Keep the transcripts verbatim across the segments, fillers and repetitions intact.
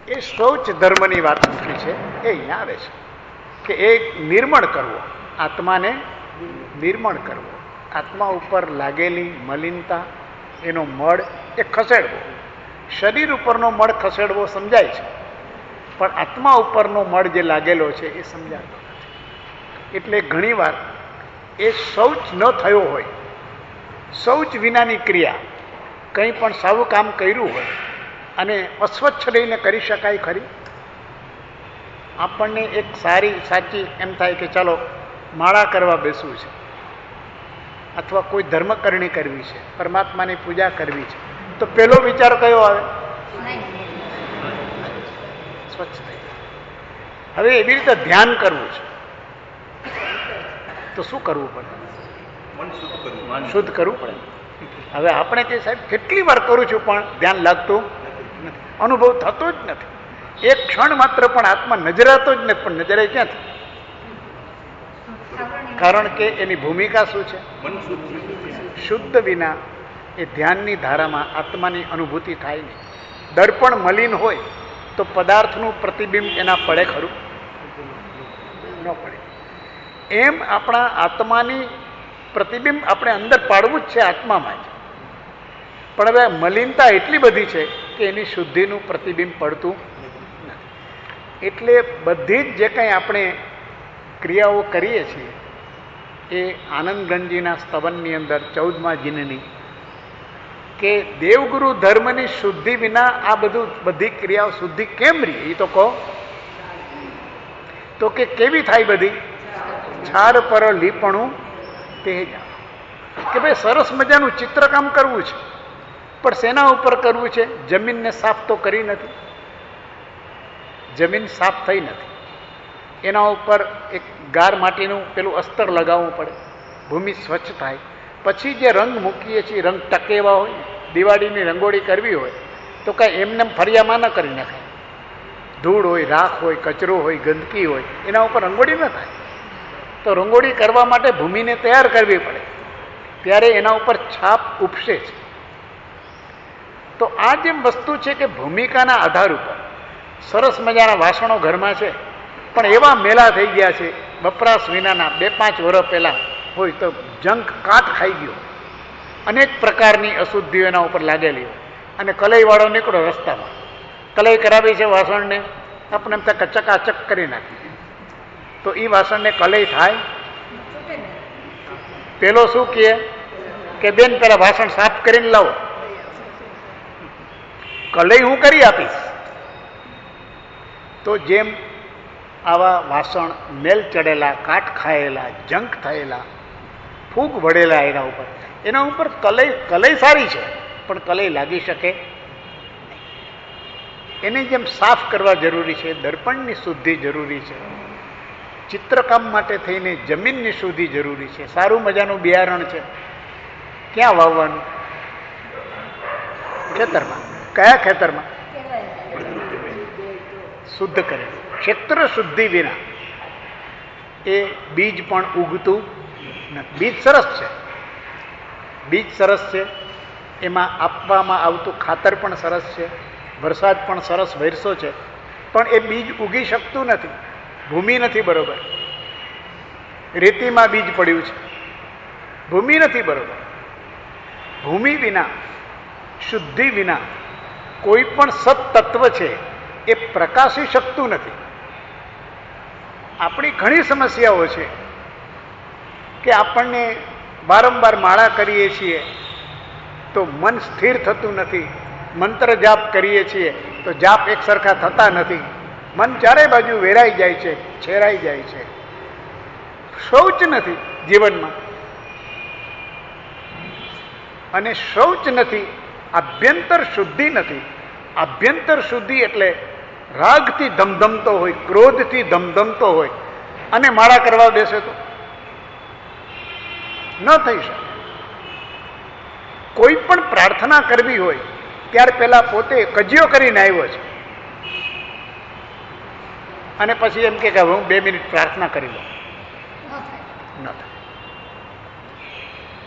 એ શૌચ ધર્મની વાત મૂકી છે. એ અહીંયા આવે છે કે એ નિર્મળ કરવો, આત્માને નિર્મળ કરવો, આત્મા ઉપર લાગેલી મલિનતા, એનો મળ એ ખસેડવો. શરીર ઉપરનો મળ ખસેડવો સમજાય છે, પણ આત્મા ઉપરનો મળ જે લાગેલો છે એ સમજાતો નથી. એટલે ઘણીવાર એ શૌચ ન થયો હોય, શૌચ વિનાની ક્રિયા, કંઈ પણ સાવું કામ કર્યું હોય અને અસ્વચ્છ રહીને કરી શકાય ખરી? આપણને એક સારી સાચી એમ થાય કે ચાલો માળા કરવા બેસવું છે, અથવા કોઈ ધર્મકરણી કરવી છે, પરમાત્માની પૂજા કરવી છે, તો પહેલો વિચાર કયો આવે? સ્વચ્છ થઈ. હવે એવી રીતે ધ્યાન કરવું છે તો શું કરવું પડે? શુદ્ધ કરવું પડે. હવે આપણે કે સાહેબ કેટલી વાર કરું છું પણ ધ્યાન લાગતું નથી, અનુભવ થતો જ નથી. એક ક્ષણ માત્ર પણ આત્મા નજરાતો જ નથી. પણ નજરાય ક્યાંથી? કારણ કે એની ભૂમિકા શું છે? શુદ્ધ વિના એ ધ્યાનની ધારામાં આત્માની અનુભૂતિ થાય નહીં. દર્પણ મલિન હોય તો પદાર્થનું પ્રતિબિંબ એના પડે ખરું? ન પડે. એમ આપણા આત્માની પ્રતિબિંબ આપણે અંદર પાડવું જ છે, આત્મામાં જ. પણ હવે મલિનતા એટલી બધી છે કે એની શુદ્ધિનું પ્રતિબિંબ પડતું નથી. એટલે બધી જ જે કંઈ આપણે ક્રિયાઓ કરીએ છીએ એ આનંદગંજીના સ્તવનની અંદર ચૌદમા જીનની કે દેવગુરુ ધર્મની શુદ્ધિ વિના આ બધું બધી ક્રિયાઓ શુદ્ધિ કેમ રહી? એ તો કહો. તો કે કેવી થાય બધી? છાર પર લીપણું તે જ. કે ભાઈ સરસ મજાનું ચિત્રકામ કરવું છે, પણ શેના ઉપર કરવું છે? જમીનને સાફ તો કરી નથી, જમીન સાફ થઈ નથી. એના ઉપર એક ગાર માટીનું પેલું અસ્તર લગાવવું પડે, ભૂમિ સ્વચ્છ થાય. પછી જે રંગ મૂકીએ છીએ, રંગ ટકેવા હોય, દિવાળીની રંગોળી કરવી હોય તો કાંઈ એમને ફરિયામાં ન કરી નખાય. ધૂળ હોય, રાખ હોય, કચરો હોય, ગંદકી હોય, એના ઉપર રંગોળી ન થાય. તો રંગોળી કરવા માટે ભૂમિને તૈયાર કરવી પડે, ત્યારે એના ઉપર છાપ ઉપસે છે. તો આ જેમ વસ્તુ છે કે ભૂમિકાના આધાર ઉપર સરસ મજાના વાસણો ઘરમાં છે, પણ એવા મેલા થઈ ગયા છે વપરાશ વિનાના, બે પાંચ વર્ષ પહેલાં હોય તો જંક કાટ ખાઈ ગયો, અનેક પ્રકારની અશુદ્ધિઓ એના ઉપર લાગેલી હોય, અને કલઈવાળો નીકળો રસ્તામાં, કલઈ કરાવી છે વાસણને, આપણે એમ થાય ચકાચક કરી નાખી. તો એ વાસણને કલઈ થાય? પેલો શું કહે કે બેન પેલા વાસણ સાફ કરીને લાવો, કલઈ હું કરી આપીશ. તો જેમ આવા વાસણ મેલ ચડેલા, કાટ ખાયેલા, જંક થયેલા, ફૂગ વળેલા એના ઉપર, એના ઉપર કલઈ કલઈ સારી છે પણ કલઈ લાગી શકે એની જેમ સાફ કરવા જરૂરી છે. દર્પણની શુદ્ધિ જરૂરી છે. ચિત્રકામ માટે થઈને જમીનની શુદ્ધિ જરૂરી છે. સારું મજાનું બિયારણ છે, ક્યાં વાવવાનું? ખેતરમાં. કયા ખેતરમાં? શુદ્ધ કરે. ક્ષેત્ર શુદ્ધિ વિના એ બીજ પણ ઉગતું નથી. બીજ સરસ છે, બીજ સરસ છે, એમાં આપવામાં આવતું ખાતર પણ સરસ છે, વરસાદ પણ સરસ વરસો છે, પણ એ બીજ ઉગી શકતું નથી. ભૂમિ નથી બરોબર, રેતીમાં બીજ પડ્યું છે, ભૂમિ નથી બરોબર. ભૂમિ વિના, શુદ્ધિ વિના કોઈ પણ સત્તત્વ છે એ પ્રકાશી શકતું નથી. આપણી ઘણી સમસ્યાઓ છે કે આપણને વારંવાર માળા કરીએ છીએ તો મન સ્થિર થતું નથી, મંત્ર જાપ કરીએ છીએ તો જાપ એક સરખા થતા નથી, મન ચારે બાજુ વેરાઈ જાય છે, છેરાઈ જાય છે. શૌચ નથી જીવનમાં, અને શૌચ નથી, આભ્યંતર શુદ્ધિ નથી. આભ્યંતર શુદ્ધિ એટલે રાગથી ધમધમતો હોય, ક્રોધથી ધમધમતો હોય અને માળા કરવા બેસે તો ન થઈ શકે. કોઈ પણ પ્રાર્થના કરવી હોય ત્યાર પહેલા પોતે કજિયો કરીને આવ્યો છે અને પછી એમ કે હું બે મિનિટ પ્રાર્થના કરી લઉં, ન થાય.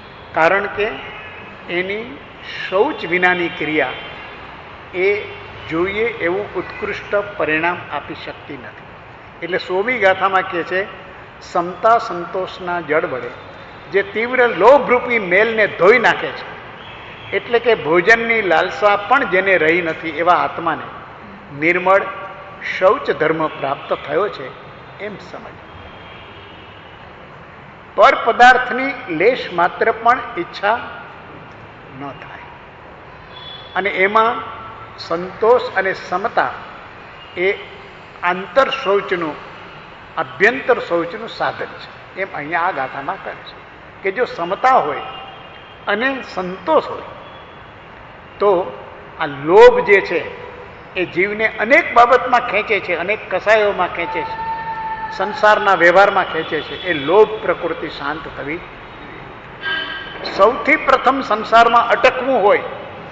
કારણ કે એની શૌચ વિનાની ક્રિયા એ જોઈએ એવું ઉત્કૃષ્ટ પરિણામ આપી શકતી નથી. એટલે સોમી ગાથામાં કહે છે, સમતા સંતોષના જળ વડે જે તીવ્ર લોભરૂપી મેલને ધોઈ નાખે છે, એટલે કે ભોજનની લાલસા પણ જેને રહી નથી એવા આત્માને નિર્મળ શૌચ ધર્મ પ્રાપ્ત થયો છે એમ સમજ. પર પદાર્થની લેશ માત્ર પણ ઈચ્છા ન થાય, અને એમાં સંતોષ અને સમતા એ આંતર શૌચનું, આભ્યંતર શૌચનું સાધન છે. એમ અહીંયા આ ગાથામાં કહે છે કે જો સમતા હોય અને સંતોષ હોય તો આ લોભ જે છે એ જીવને અનેક બાબતમાં ખેંચે છે, અનેક કસાયોમાં ખેંચે છે, સંસારના વ્યવહારમાં ખેંચે છે. એ લોભ પ્રકૃતિ શાંત થવી. સૌથી પ્રથમ સંસારમાં અટકવું હોય,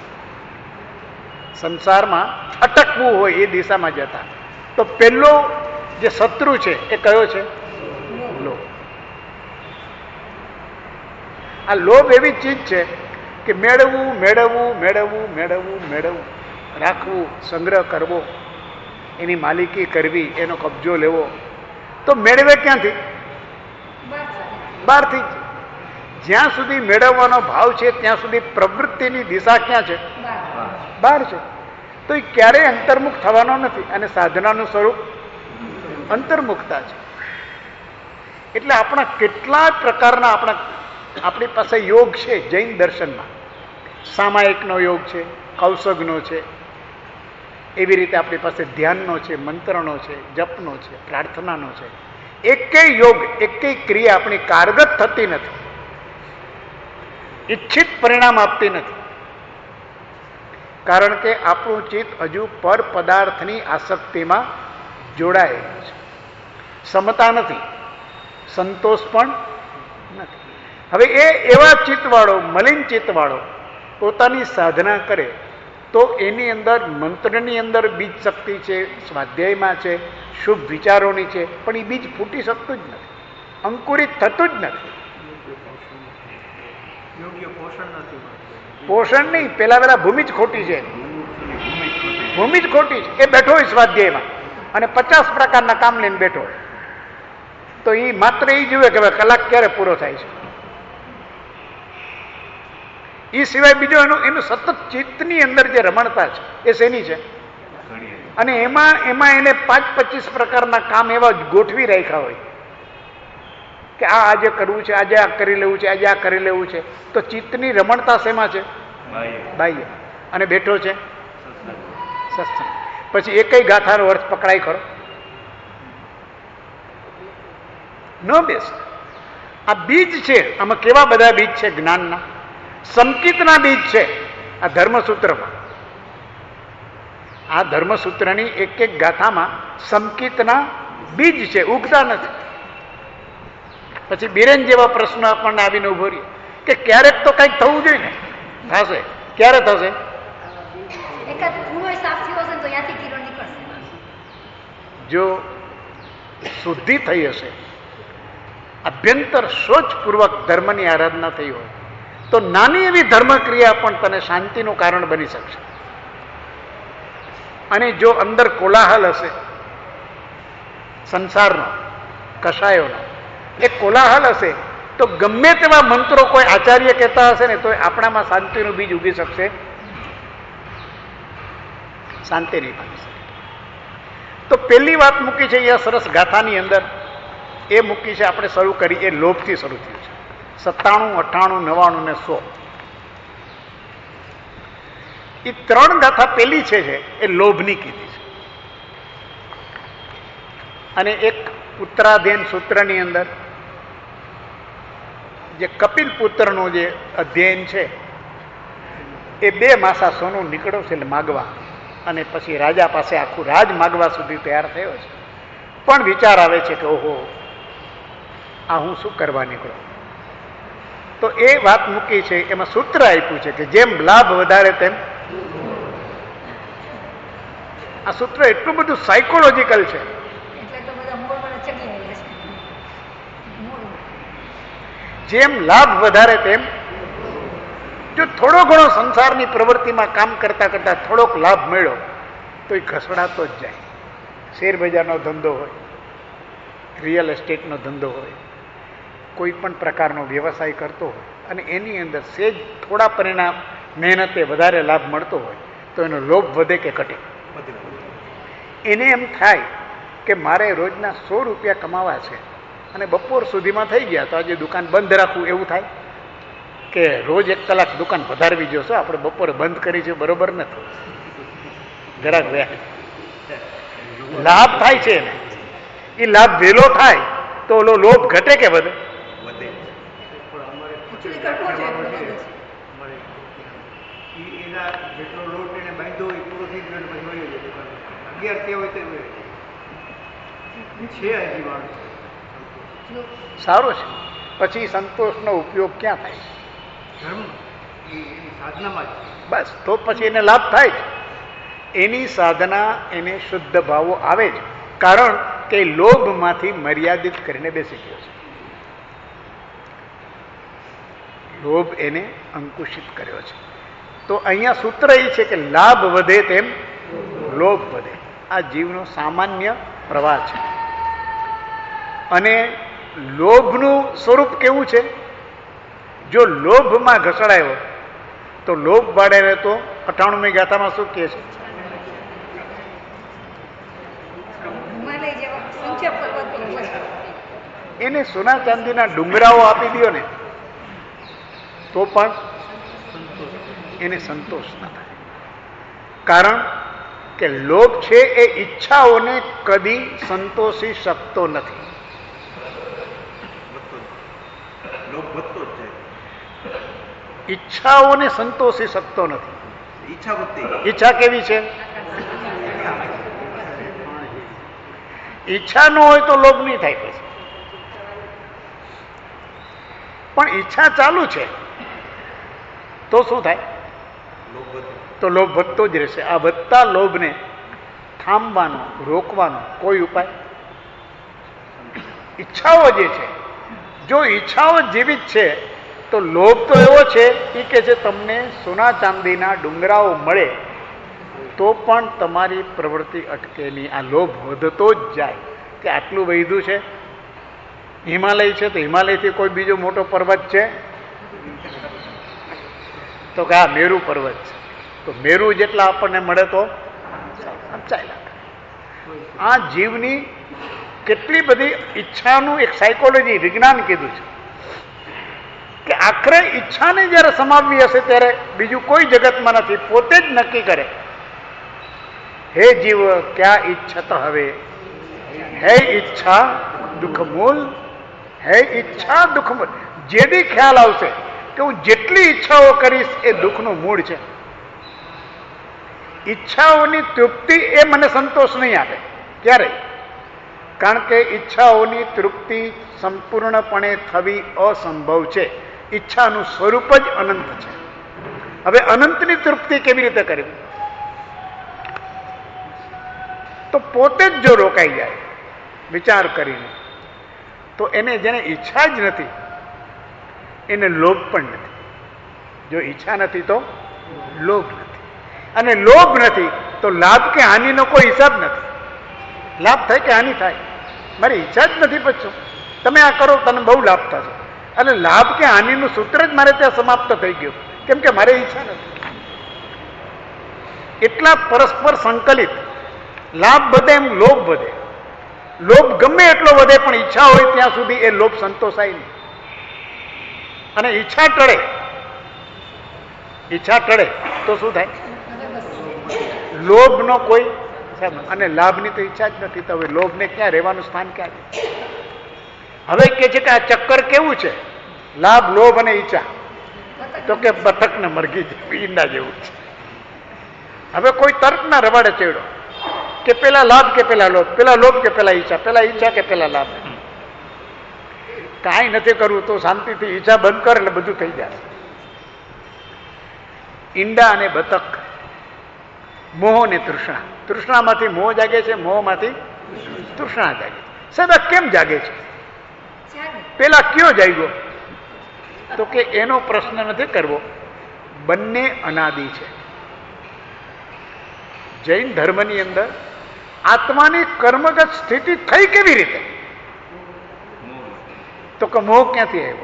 સંસારમાં અટકવું હોય એ દિશામાં જતા, તો પહેલો જે શત્રુ છે એ કયો છે? લોભ. આ લોભ એવી ચીજ છે કે મેળવવું મેળવવું મેળવવું મેળવવું મેળવવું, રાખવું, સંગ્રહ કરવો, એની માલિકી કરવી, એનો કબજો લેવો. તો મેળવે ક્યાંથી? બહારથી. જ્યાં સુધી મેળવવાનો ભાવ છે ત્યાં સુધી પ્રવૃત્તિની દિશા ક્યાં છે? બહાર છે. તો એ ક્યારેય અંતર્મુખ થવાનો નથી, અને સાધનાનું સ્વરૂપ અંતર્મુખતા છે. એટલે આપણા કેટલા પ્રકારના આપણા આપણી પાસે યોગ છે. જૈન દર્શનમાં સામાયિકનો યોગ છે, કૌશગનો છે, એવી રીતે આપણી પાસે ધ્યાનનો છે, મંત્રનો છે, જપનો છે, પ્રાર્થનાનો છે. એકેય યોગ, એકેય ક્રિયા આપણી કારગત થતી નથી, ઈચ્છિત પરિણામ આપતી નથી. કારણ કે આપણું ચિત્ત હજુ પર પદાર્થની આસક્તિમાં જોડાયેલું છે. સમતા નથી, સંતોષ પણ નથી. હવે એ એવા ચિત્તવાળો, મલિન ચિત્તવાળો પોતાની સાધના કરે તો એની અંદર, મંત્રની અંદર બીજ શક્તિ છે, સ્વાધ્યાયમાં છે, શુભ વિચારોની છે, પણ એ બીજ ફૂટી શકતું જ નથી, અંકુરિત થતું જ નથી. પોષણ નહીં, પેલા પેલા ભૂમિ જ ખોટી છે, ભૂમિ જ ખોટી છે. એ બેઠો હોય સ્વાધ્યાયમાં અને પચાસ પ્રકારના કામ લઈને બેઠો હોય, તો એ માત્ર એ જુએ કે ભાઈ કલાક ક્યારે પૂરો થાય છે. એ સિવાય બીજો એનું એનું સતત ચિત્તની અંદર જે રમણતા છે એ શેની છે? અને એમાં એમાં એને પાંચ પચીસ પ્રકારના કામ એવા ગોઠવી રાખ્યા હોય કે આ આજે કરવું છે, આજે આ કરી લેવું છે, આજે આ કરી લેવું છે. તો ચિત્તની રમણતા શેમાં છે? બાહ્ય. અને બેઠો છે સત્સંગ. પછી એકય ગાથાનો અર્થ પકડાય ખરો? ન બેસ. આ બીજ છે. આમાં કેવા બધા બીજ છે? જ્ઞાનના, સંકિતના બીજ છે. આ ધર્મસૂત્રમાં, આ ધર્મસૂત્રની એક એક ગાથામાં સંકિતના બીજ છે, ઉગતા નથી. પછી બિરેન જેવા પ્રશ્નો આપણને આવીને ઉભો રહ્યો કે ક્યારેક તો કંઈક થવું જોઈએ ને. થશે. ક્યારે થશે? જો શુદ્ધિ થઈ હશે, અભ્યંતર શોચપૂર્વક ધર્મની આરાધના થઈ હોય, તો નાની એવી ધર્મક્રિયા પણ તને શાંતિનું કારણ બની શકશે. અને જો અંદર કોલાહલ હશે સંસારનો, કષાયોનો, એ કોલાહલ હશે, તો ગમે તેવા મંત્રો કોઈ આચાર્ય કહેતા હશે ને તો આપણામાં શાંતિનું બીજ ઉગી શકશે? શાંતિ નહીં પામી શકે. તો પહેલી વાત મૂકી છે એ સરસ ગાથાની અંદર, એ મૂકી છે, આપણે શરૂ કરી એ લોભથી શરૂ થયું છે. સત્તાણું, અઠ્ઠાણું, નવ્વાણું ને સો, એ ત્રણ ગાથા પેલી છે એ લોભની કીધી છે. અને એક ઉત્તરાધ્યયન સૂત્રની અંદર જે કપિલ પુત્રનું જે અધ્યયન છે, એ બે માસા સોનું નીકળ્યો છે એટલે માગવા, અને પછી રાજા પાસે આખું રાજ માગવા સુધી તૈયાર થયો છે. પણ વિચાર આવે છે કે ઓહો, આ હું શું કરવા નીકળ્યો? તો એ વાત મૂકી છે. એમાં સૂત્ર આપ્યું છે કે જેમ લાભ વધારે તેમ. આ સૂત્ર એટલું બધું સાયકોલોજીકલ છે. જેમ લાભ વધારે તેમ. જો થોડો ઘણો સંસારની પ્રવૃત્તિમાં કામ કરતા કરતા થોડોક લાભ મળ્યો તો એ ઘસડાતો જ જાય. શેર બજારનો ધંધો હોય, રિયલ એસ્ટેટનો ધંધો હોય, કોઈ પણ પ્રકારનો વ્યવસાય કરતો હોય અને એની અંદર સેજ થોડા પરિણામ મહેનતે વધારે લાભ મળતો હોય તો એનો લોભ વધે કે ઘટે? એને એમ થાય કે મારે રોજના સો રૂપિયા કમાવા છે અને બપોર સુધીમાં થઈ ગયા તો આજે દુકાન બંધ રાખવું, એવું થાય કે રોજ એક કલાક દુકાન વધારવી જોશો, આપણે બપોરે બંધ કરી છે બરોબર નથી, જરાક વ્યા લાભ થાય છે એને. એ લાભ વહેલો થાય તો ઓલો લોભ ઘટે કે વધે? સારું છે. પછી સંતોષનો ઉપયોગ ક્યાં થાય? બસ, તો પછી એને લાભ થાય જ. એની સાધના એને શુદ્ધ ભાવો આવે જ, કારણ કે લોભમાંથી મર્યાદિત કરીને બેસી ગયો છે. લોભ એને અંકુશિત કર્યો છે. તો અહીંયા સૂત્ર એ છે કે લાભ વધે તેમ લોભ વધે. આ જીવનો સામાન્ય પ્રવાહ છે. અને લોભનું સ્વરૂપ કેવું છે? જો લોભમાં ઘસડાયો તો લોભ વાળે તો અઠાણુંમી ગાથામાં શું કહે છે? એને સોના ચાંદીના ડુંગરાઓ આપી દો ને તો પણ એને સંતોષ ના થાય. કારણ કે લોભ છે એ ઈચ્છાઓને કદી સંતોષી શકતો નથી. ઈચ્છાઓને સંતોષી શકતો નથી. ઈચ્છા કેવી છે? ઈચ્છા ન હોય તો લોભ નહીં થાય. પછી પણ ઈચ્છા ચાલુ છે તો શું થાય? તો લોભ વધતો જ રહેશે. આ વધતા લોભને થાંભવાનો, રોકવાનો કોઈ ઉપાય? ઈચ્છાઓ જે છે, જો ઈચ્છાઓ જીવિત છે તો લોભ તો એવો છે એ કે છે તમને સોના ચાંદીના ડુંગરાઓ મળે તો પણ તમારી પ્રવૃત્તિ અટકે નહીં. આ લોભ વધતો જ જાય કે આટલું વધ્યું છે. હિમાલય છે તો હિમાલયથી કોઈ બીજો મોટો પર્વત છે તો કે આ મેરુ પર્વત છે, તો મેરુ જેટલા આપણને મળે તો ચાલ્યા. આ જીવની કેટલી બધી ઈચ્છાનું એક સાયકોલોજી વિજ્ઞાન કીધું છે કે આખરે ઈચ્છાને જ્યારે સમાવવી હશે ત્યારે બીજું કોઈ જગતમાં નથી. પોતે જ નક્કી કરે, હે જીવ ક્યાં ઈચ્છત હવે, હે ઈચ્છા દુઃખ મૂલ, હે ઈચ્છા દુઃખ મૂલ. જેથી ખ્યાલ આવશે કે હું જેટલી ઈચ્છાઓ કરીશ એ દુઃખનું મૂળ છે. ઈચ્છાઓની તૃપ્તિ એ મને સંતોષ નહીં આપે ક્યારેય, કારણ કે ઈચ્છાઓની તૃપ્તિ સંપૂર્ણપણે થવી અસંભવ છે. ઈચ્છાનું સ્વરૂપ જ અનંત છે. હવે અનંતની તૃપ્તિ કેવી રીતે કરવી? તો પોતે જ જો રોકાઈ જાય વિચાર કરીને તો એને જેને ઈચ્છા જ નથી એને લોભ પણ નથી. જો ઈચ્છા નથી તો લોભ નથી, અને લોભ નથી તો લાભ કે હાનિનો કોઈ હિસાબ નથી. લાભ થાય કે હાનિ થાય, મારી ઈચ્છા જ નથી. પછી તમે આ કરો તને બહુ લાભ થશે, અને લાભ કે હાનિનું સૂત્ર જ મારે ત્યાં સમાપ્ત થઈ ગયું, કેમ કે મારે ઈચ્છા નથી. એટલા પરસ્પર સંકલિત. લાભ વધે એમ લોભ વધે. લોભ ગમે એટલો વધે પણ ઈચ્છા હોય ત્યાં સુધી એ લોભ સંતોષાય નહીં. અને ઈચ્છા ટળે, ઈચ્છા ટળે તો શું થાય? લોભનો કોઈ, અને લાભની તો ઈચ્છા જ નથી, તો હવે લોભને ક્યાં રહેવાનું સ્થાન ક્યાં છે? હવે કે છે કે આ ચક્કર કેવું છે? લાભ, લોભ અને ઈચ્છા. તો કે બતક ને મરઘી ઈંડા જેવું છે. હવે કોઈ તર્ક ના રવાડે ચડ્યો કે પેલા લાભ કે પેલા લોભ, પેલા લોભ કે પેલા ઈચ્છા, પેલા ઈચ્છા કે પેલા લાભ. કાંઈ નથી કરવું તો શાંતિથી ઈચ્છા બંધ કર એટલે બધું થઈ જાય. ઈંડા અને બતક, મોહ ને તૃષ્ણા. તૃષ્ણામાંથી મોહ જાગે છે, મોહમાંથી તૃષ્ણા જાગે છે. સાહેબ આ કેમ જાગે છે? પેલા કયો જાગ્યો? તો કે એનો પ્રશ્ન નથી કરવો, બંને અનાદિ છે. જૈન ધર્મની અંદર આત્માની કર્મગત સ્થિતિ થઈ કેવી રીતે? તો કે મોહ ક્યાંથી આવ્યો?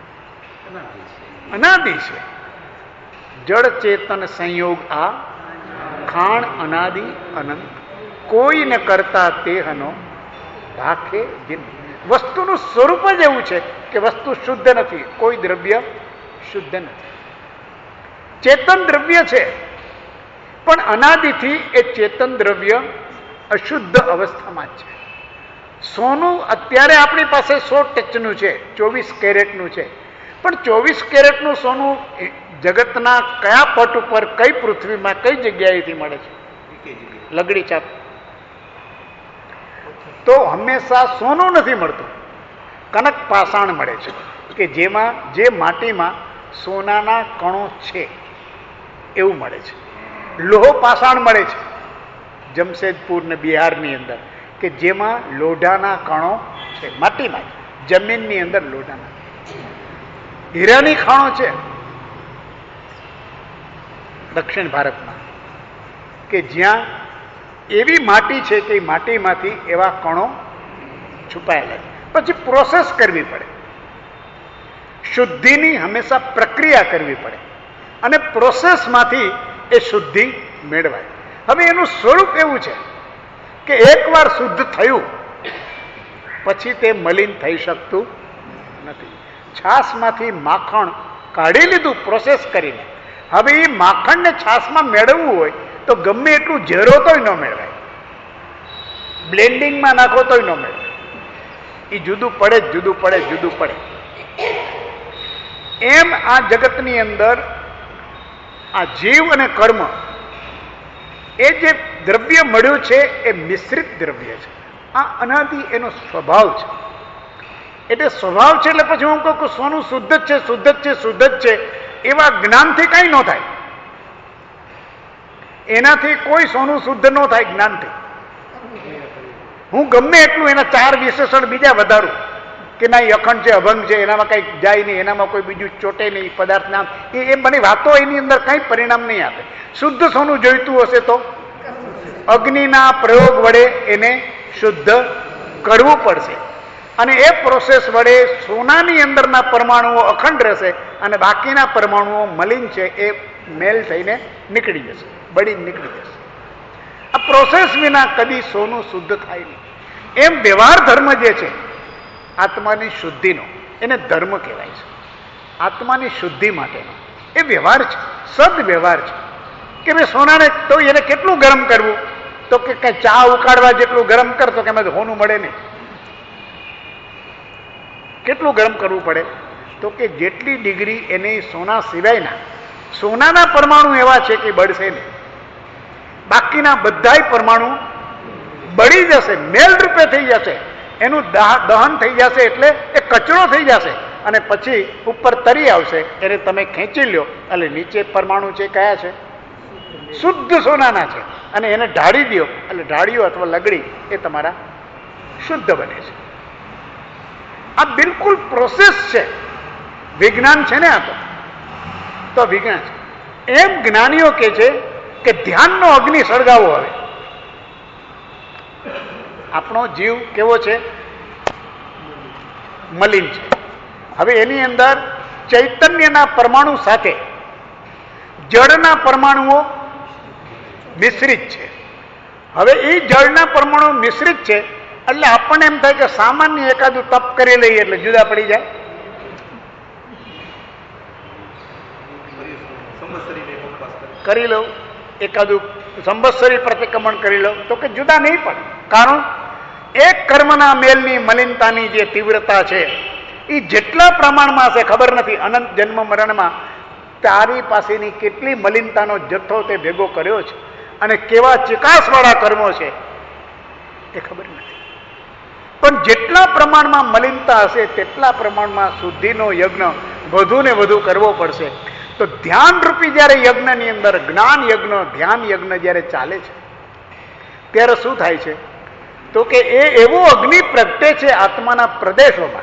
અનાદિ છે. જળ ચેતન સંયોગ આ ખાણ અનાદિ અનંત, કોઈ ન કરતા તેહનો રાખે જીન. વસ્તુનું સ્વરૂપ જ એવું છે કે વસ્તુ શુદ્ધ નથી, કોઈ દ્રવ્ય શુદ્ધ નથી. ચેતન દ્રવ્ય છે, પણ અનાદિથી એ ચેતન દ્રવ્ય અશુદ્ધ અવસ્થામાં જ છે. સોનું અત્યારે આપણી પાસે સો ટચનું છે, ચોવીસ કેરેટનું છે, પણ ચોવીસ કેરેટનું સોનું જગતના કયા પટ ઉપર, કઈ પૃથ્વીમાં, કઈ જગ્યાએથી મળે છે? લગડી ચાપ. તો હંમેશા સોનું નથી મળતું, કનક પાષાણ મળે છે, કે જેમાં જે માટીમાં સોનાના કણો છે એવું મળે છે. લોહ પાષાણ મળે છે જમશેદપુર ને બિહારની અંદર, કે જેમાં લોઢાના કણો છે, માટીમાં જમીનની અંદર લોઢાના. હીરાની ખાણો છે દક્ષિણ ભારતમાં, કે જ્યાં એવી માટી છે કે માટીમાંથી એવા કણો છુપાયેલા છે. પછી પ્રોસેસ કરવી પડે, શુદ્ધિની હંમેશા પ્રક્રિયા કરવી પડે, અને પ્રોસેસમાંથી એ શુદ્ધિ મેળવાય. હવે એનું સ્વરૂપ એવું છે કે એકવાર શુદ્ધ થયું પછી તે મલિન થઈ શકતું નથી. છાશમાંથી માખણ કાઢી લીધું પ્રોસેસ કરીને, હવે એ માખણને છાશમાં મેળવવું હોય તો ગમે એટલું ઝેરો તોય ન મેળવાય, બ્લેન્ડિંગમાં નાખો તોય ન મેળવાય. એ જુદું પડે જ જુદું પડે જુદું પડે. એમ આ જગતની અંદર આ જીવ અને કર્મ, એ જે દ્રવ્ય મળ્યું છે એ મિશ્રિત દ્રવ્ય છે. આ અનાદિ એનો સ્વભાવ છે. એટલે સ્વભાવ છે એટલે પછી હું કહું કે સોનું શુદ્ધ જ છે, શુદ્ધ જ છે, શુદ્ધ જ છે, એવા જ્ઞાનથી કઈ ન થાય. એનાથી કોઈ સોનું શુદ્ધ ન થાય જ્ઞાનથી. હું ગમે એટલું એના ચાર વિશેષણ બીજા વધારું કે ના એ અખંડ છે, અભંગ છે, એનામાં કઈ જાય નહીં, એનામાં કોઈ બીજું ચોટે નહીં, પદાર્થ નામ, એ બધી વાતો એની અંદર કઈ પરિણામ નહીં આપે. શુદ્ધ સોનું જોઈતું હશે તો અગ્નિના પ્રયોગ વડે એને શુદ્ધ કરવું પડશે, અને એ પ્રોસેસ વડે સોનાની અંદરના પરમાણુઓ અખંડ રહેશે અને બાકીના પરમાણુઓ મલિન છે એ મેલ થઈને નીકળી જશે, બળી નીકળી જશે. આ પ્રોસેસ વિના કદી સોનું શુદ્ધ થાય નહીં. એમ વ્યવહાર ધર્મ જે છે આત્માની શુદ્ધિનો, એને ધર્મ કહેવાય છે. આત્માની શુદ્ધિ માટેનો એ વ્યવહાર છે, સદ વ્યવહાર છે. કે ભાઈ સોનાને તો એને કેટલું ગરમ કરવું? તો કે કઈ ચા ઉકાળવા જેટલું ગરમ કરતો કે એમાં હોનું મળે નહીં. કેટલું ગરમ કરવું પડે? તો કે જેટલી ડિગ્રી એની સોના સિવાયના સોનાના પરમાણુ એવા છે કે બળશે નહીં, બાકીના બધાય પરમાણુ બળી જશે, મેલ રૂપે થઈ જશે, એનું દહન થઈ જશે, એટલે એ કચરો થઈ જશે, અને પછી ઉપર તરી આવશે, એને તમે ખેંચી લ્યો એટલે નીચે પરમાણુ છે કયા છે? શુદ્ધ સોનાના છે, અને એને ઢાળી દો એટલે ઢાળીઓ અથવા લગડી એ તમારા શુદ્ધ બને છે. આ બિલકુલ પ્રોસેસ છે, વિજ્ઞાન છે ને આ તો તો વિજ્ઞાન છે. એમ જ્ઞાનીઓ કે છે કે ધ્યાનનો અગ્નિ સળગાવો. હવે આપણો જીવ કેવો છે? મલિન છે. હવે એની અંદર ચૈતન્યના પરમાણુ સાથે જળના પરમાણુઓ મિશ્રિત છે. હવે એ જળના પરમાણુ મિશ્રિત છે એટલે આપણને એમ થાય કે સામાન્ય એકાદું તપ કરી લઈએ એટલે જુદા પડી જાય. કરી લઉં એકાદું સંવત્સરી પ્રતિક્રમણ કરી લઉં તો કે જુદા નહીં પડે. કારણ એક કર્મના મેલની મલિનતાની જે તીવ્રતા છે એ જેટલા પ્રમાણમાં છે ખબર નથી. અનંત જન્મ મરણમાં તારી પાસેની કેટલી મલિનતાનો જથ્થો તે ભેગો કર્યો છે અને કેવા ચિકાસવાળા કર્મો છે એ ખબર નથી. પણ જેટલા પ્રમાણમાં મલિનતા હશે તેટલા પ્રમાણમાં શુદ્ધિનો યજ્ઞ વધુ ને વધુ કરવો પડશે. તો ધ્યાન રૂપી જ્યારે યજ્ઞની અંદર જ્ઞાન યજ્ઞ, ધ્યાન યજ્ઞ જ્યારે ચાલે છે ત્યારે શું થાય છે? તો કે એ એવો અગ્નિ પ્રગટે છે આત્માના પ્રદેશોમાં.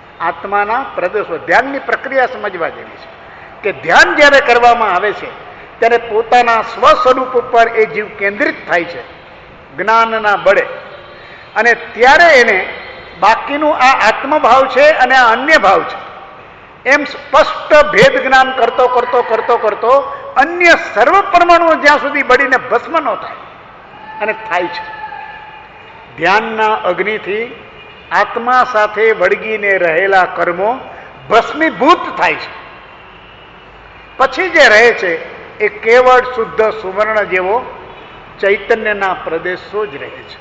આત્માના પ્રદેશો, ધ્યાનની પ્રક્રિયા સમજવા જેવી છે કે ધ્યાન જ્યારે કરવામાં આવે છે ત્યારે પોતાના સ્વસ્વરૂપ ઉપર એ જીવ કેન્દ્રિત થાય છે જ્ઞાનના બળે, અને ત્યારે એને બાકીનું આ આત્મભાવ છે અને આ અન્ય ભાવ છે એમ સ્પષ્ટ ભેદ જ્ઞાન કરતો કરતો કરતો કરતો અન્ય સર્વ પરમાણુઓ જ્યાં સુધી બળીને ભસ્મ ન થાય, અને થાય છે. ધ્યાનના અગ્નિથી આત્મા સાથે વળગીને રહેલા કર્મો ભસ્મીભૂત થાય છે. પછી જે રહે છે એ કેવળ શુદ્ધ સુવર્ણ જેવો ચૈતન્યના પ્રદેશો જ રહે છે.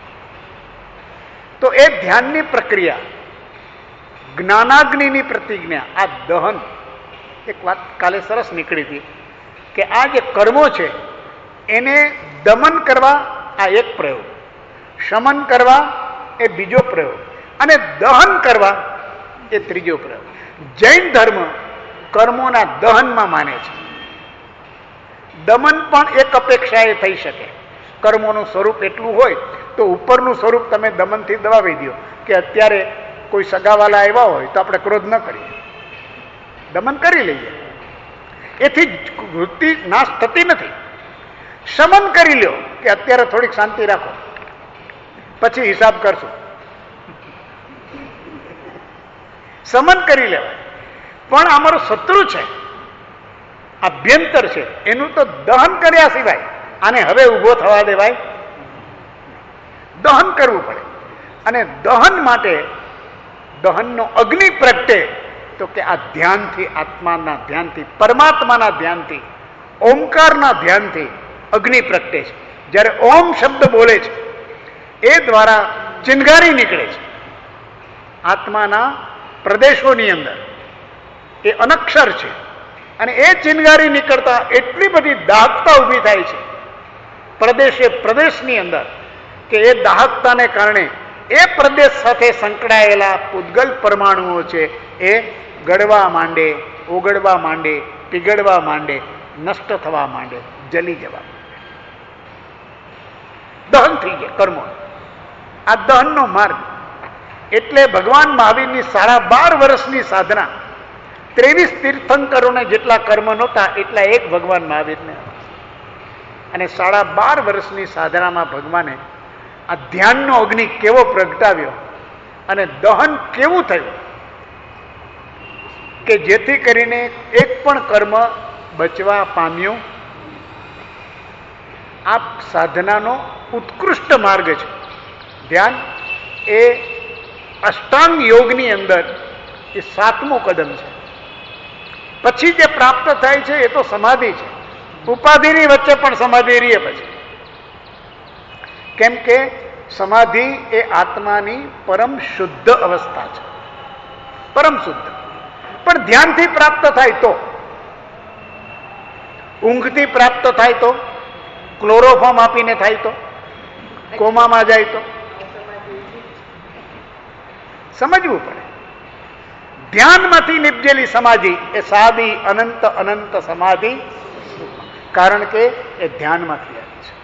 તો એ ધ્યાનની પ્રક્રિયા, જ્ઞાનાગ્નિની પ્રતિજ્ઞા, આ દહન, એક વાત કાલે સરસ નીકળી હતી કે આ જે કર્મો છે એને દમન કરવા આ એક પ્રયોગ, શમન કરવા એ બીજો પ્રયોગ, અને દહન કરવા એ ત્રીજો પ્રયોગ. જૈન ધર્મ કર્મોના દહનમાં માને છે. દમન પણ એક અપેક્ષાએ થઈ શકે. કર્મોનું સ્વરૂપ એટલું હોય તો ઉપરનું સ્વરૂપ તમે દમનથી દબાવી દો કે અત્યારે કોઈ સગાવાલા આવ્યા હોય તો આપણે ક્રોધ ન કરીએ, દમન કરી લઈએ, એથી વૃત્તિ નાશ થતી નથી. શમન કરી લ્યો કે અત્યારે થોડીક શાંતિ રાખો, પછી હિસાબ કરશું, શમન કરી લેવાય. પણ અમારો શત્રુ છે, આભ્યંતર છે, એનું તો દહન કર્યા સિવાય આને હવે ઊભો થવા દેવાય, દહન કરવું પડે. અને દહન માટે દહનનો અગ્નિ પ્રગટે તો કે આ ધ્યાનથી, આત્માના ધ્યાનથી, પરમાત્માના ધ્યાનથી, ઓમકારના ધ્યાનથી અગ્નિ પ્રગટે છે. જ્યારે ઓમ શબ્દ બોલે છે એ દ્વારા ચિનગારી નીકળે છે આત્માના પ્રદેશોની અંદર, એ અનક્ષર છે. અને એ ચિનગારી નીકળતા એટલી બધી દાહકતા ઊભી થાય છે પ્રદેશે પ્રદેશની અંદર કે એ દાહકતાને કારણે એ પ્રદેશ સાથે સંકળાયેલા પૂતગલ પરમાણુઓ છે એ ગળવા માંડે, ઓગળવા માંડે, પીગળવા માંડે, નષ્ટ થવા માંડે, જલી જવા માંડે, દહન થઈ જાય કર્મો. આ દહનનો માર્ગ. એટલે ભગવાન મહાવીરની સાડા બાર વર્ષની સાધના, ત્રેવીસ તીર્થંકરોને જેટલા કર્મ નહોતા એટલા એક ભગવાન મહાવીરને, અને સાડા બાર વર્ષની સાધનામાં ભગવાને આ ધ્યાનનો અગ્નિ કેવો પ્રગટાવ્યો અને દહન કેવું થયું કે જેથી કરીને એક પણ કર્મ બચવા પામ્યું. આ સાધનાનો ઉત્કૃષ્ટ માર્ગ છે ધ્યાન. એ અષ્ટાંગ યોગની અંદર એ સાતમું કદમ છે. પછી જે પ્રાપ્ત થાય છે એ તો સમાધિ છે. ઉપાધિની વચ્ચે પણ સમાધિ રહે પછી, કેમ કે સમાધિ એ આત્માની પરમ શુદ્ધ અવસ્થા છે, પરમ શુદ્ધ. પણ ધ્યાનથી પ્રાપ્ત થાય તો, ઊંઘથી પ્રાપ્ત થાય તો, ક્લોરોફોર્મ આપીને થાય તો, કોમામાં જાય તો સમજવું પડે. ધ્યાનમાંથી નિપજેલી સમાધિ એ સાદી અનંત અનંત સમાધિ, કારણ કે એ ધ્યાનમાંથી આવી છે.